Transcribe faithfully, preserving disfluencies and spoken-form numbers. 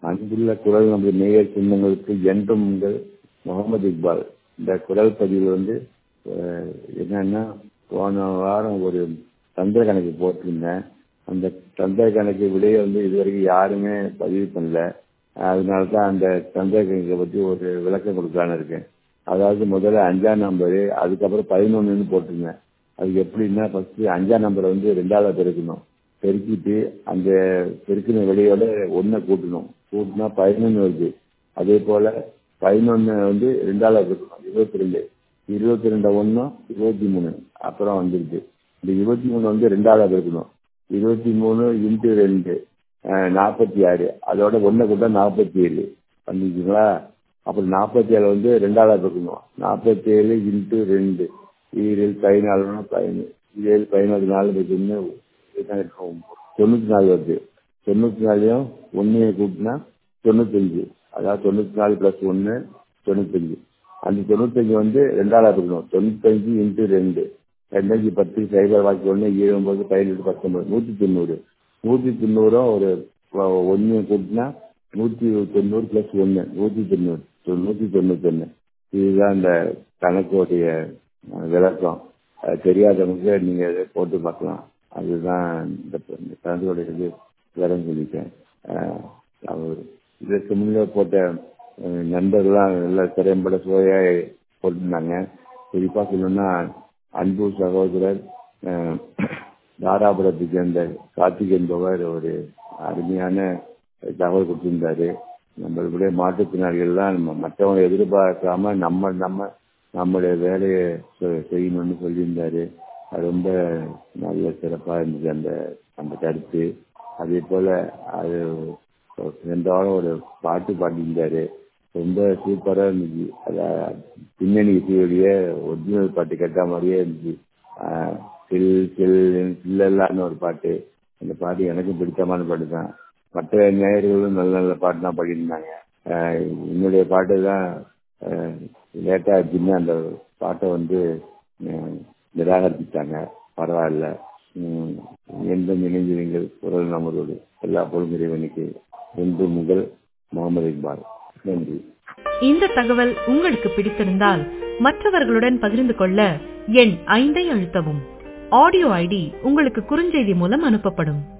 அன்புள்ள குரல் நமது நேயர் சொந்தங்களுக்கு என்றும் உங்கள் முகமது இக்பால். இந்த குரல் பதிவில் வந்து அஹ், என்னன்னா போன வாரம் ஒரு சந்திர கணக்கு போட்டிருந்தேன். அந்த சந்திர கணக்கு விடையை வந்து இதுவரைக்கும் யாருமே பதிவு பண்ணல. அதனால தான் அந்த சந்திர கணக்கை பற்றி ஒரு விளக்கம் கொடுக்கலான்னு இருக்கேன். அதாவது முதல்ல அஞ்சாம் நம்பரு, அதுக்கப்புறம் பதினொன்றுன்னு போட்டிருந்தேன். அது எப்படின்னா ஃபர்ஸ்ட் அஞ்சாம் நம்பரை வந்து ரெண்டாவது பெருக்கணும். பெருக்கிட்டு அந்த பெருக்கின விலையோட ஒன்றை கூட்டணும். கூட்டினா பதினொன்று வருது. அதே போல பதினொன்று வந்து ரெண்டாவது பெருக்கணும், இருபத்தி ரெண்டு. இருபத்தி ரெண்டு ஒன்றும் இருபத்தி மூணு அப்புறம் வந்துருக்கு. இந்த இருபத்தி மூணு வந்து ரெண்டாவது பெருக்கணும். இருபத்தி மூணு இன்ட்டு ரெண்டு நாற்பத்தி ஆறு. அதோட ஒன்றை கூட்டா நாற்பத்தி ஏழு பண்ணிக்குங்களா. அப்புறம் நாற்பத்தி ஏழு வந்து ரெண்டாவது பெருக்கணும். நாற்பத்தி ஏழு இன்ட்டு ரெண்டு ஏழு பதினாலுன்னா பதினேழு ஏழு பதினாலு நாலு இருக்குன்னு தொண்ணூத்தி நாலு வருது. தொண்ணூத்தி நாலையும் ஒன்னையை கூட்டினா தொண்ணூத்தஞ்சு. அதாவது தொண்ணூத்தி நாலு பிளஸ் ஒன்று தொண்ணூத்தஞ்சு. அந்த தொண்ணூத்தஞ்சு வந்து ரெண்டாவது இருக்கணும். தொண்ணூத்தஞ்சு இன்ட்டு ரெண்டு ரெண்டாயிரத்தி பத்து சைபர் வாக்கி ஒன்று ஏழு ஒன்பது பதினெட்டு பத்தொன்பது நூற்றி தொண்ணூறு. நூற்றி தொண்ணூறும் ஒரு ஒன்று கூட்டினா நூற்றி தொண்ணூறு பிளஸ் ஒன்று நூற்றி தொண்ணூறு நூற்றி தொண்ணூத்தொன்று. இதுதான் இந்த கணக்குடைய விளக்கம். அது தெரியாதவங்க நீங்க இதை போட்டு பார்க்கலாம். அதுதான் இந்த கணக்குடைய இது விவரம் சொல்லிட்டேன். அவர் இதற்கு முன்னே போட்ட நண்பர்கள்லாம் நல்ல திறம்பட சுவையா போட்டிருந்தாங்க. குறிப்பா சொல்லணும்னா அன்பு சகோதரர் தாராபுரத்தை சேர்ந்த கார்த்திக் என்பவர் ஒரு அருமையான தகவல் கொடுத்திருந்தாரு. நம்மளுடைய மாற்றுத்திறனாளிகள்லாம் நம்ம மற்றவங்க எதிர்பார்க்காம நம்ம நம்ம நம்மளுடைய வேலையை செய்யணும்னு சொல்லியிருந்தாரு. அது ரொம்ப நல்ல சிறப்பாக இருந்தது அந்த அந்த கருத்து. அதே போல அது ரெண்டு வாரம் ஒரு பாட்டு பாடியிருந்தாரு. ரொம்ப சூப்பராக இருந்துச்சு. அதான் பின்னணி இசையுடைய ஒரிஜினல் பாட்டு கேட்ட மாதிரியே இருந்துச்சு. சில் சில் சில்லல்லான்னு ஒரு பாட்டு. அந்த பாட்டு எனக்கும் பிடித்தமான பாட்டு தான். மற்ற நேயர்களும் நல்ல நல்ல பாட்டு தான் பாடியிருந்தாங்க. என்னுடைய பாட்டு தான் லேட்டாக ஆச்சுன்னு அந்த பாட்டை வந்து நிராகரிச்சிட்டாங்க. பரவாயில்ல. என்றும் இணைந்திருங்கள் குரல் நமதோடு. எல்லா பொழுது இறைவனுக்கு என்று முதல் முகமது இக்பால். நன்றி. இந்த தகவல் உங்களுக்கு பிடித்திருந்தால் மற்றவர்களுடன் பகிர்ந்து கொள்ள எண் ஐந்தை அழுத்தவும். ஆடியோ ஐடி உங்களுக்கு குறுஞ்செய்தி மூலம் அனுப்பப்படும்.